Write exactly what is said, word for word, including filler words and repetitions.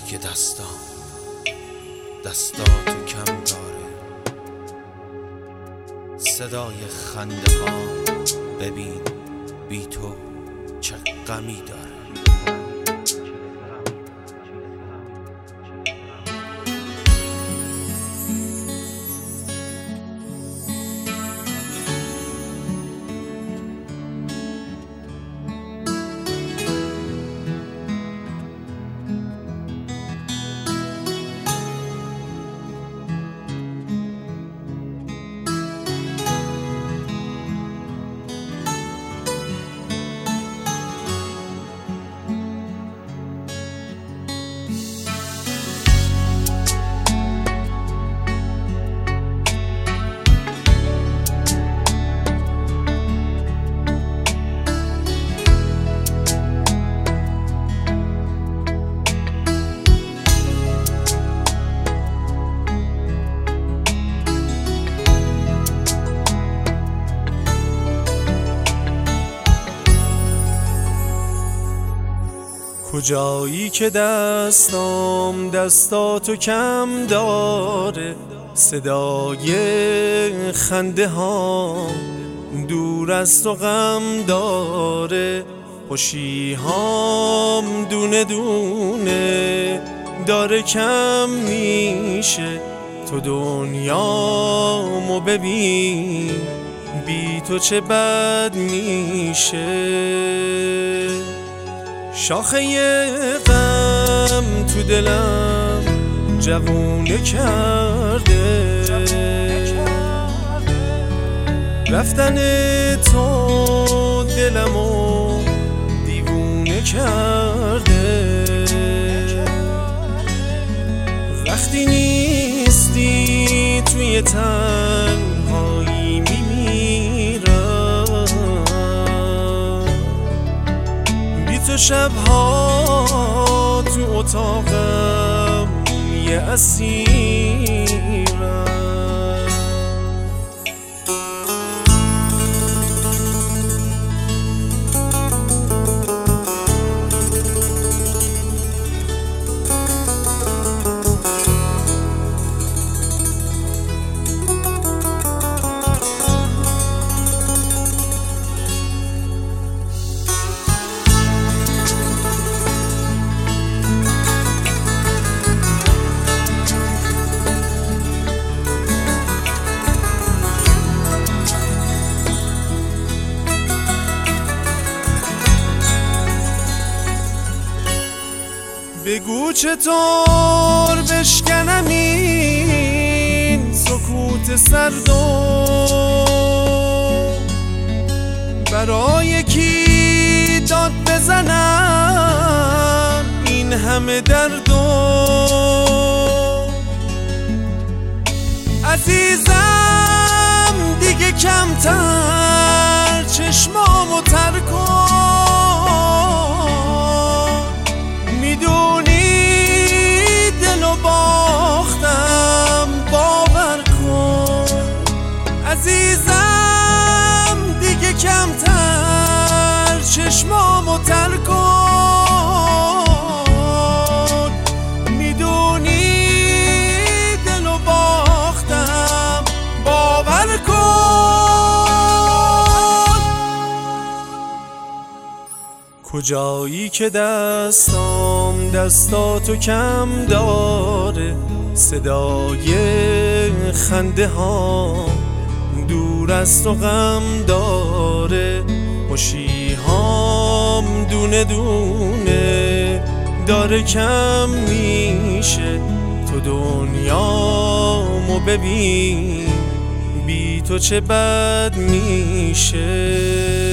دیگه دستام دستاتو کم داره، صدای خنده ها ببین بی تو چه غمی داره. کجایی که دستام دستاتو کم داره، صدای خنده ها دور از تو غم داره، خوشی هام دونه دونه داره کم میشه، تو دنیامو ببین بی تو چه بد میشه. شاخه غم تو دلم جوونه کرده، رفتن تو دلمو دیوونه کرده، وقتی نیستی توی تنهایی تو شبها تو اتاقم یه اسیرم. بگو چطور بشکنم این سکوت سردو، برای کی داد بزنم این همه دردو. عزیزم دیگه کمتر چشمامو تر کن، عزیزم دیگه کمتر چشمامو تر کن، میدونی دلو باختم باور کن. کجایی که دستام دستاتو کم داره، صدای خنده ها دور از تو غم داره، خوشی هام دونه دونه داره کم میشه، تو دنیامو ببین بی تو چه بد میشه.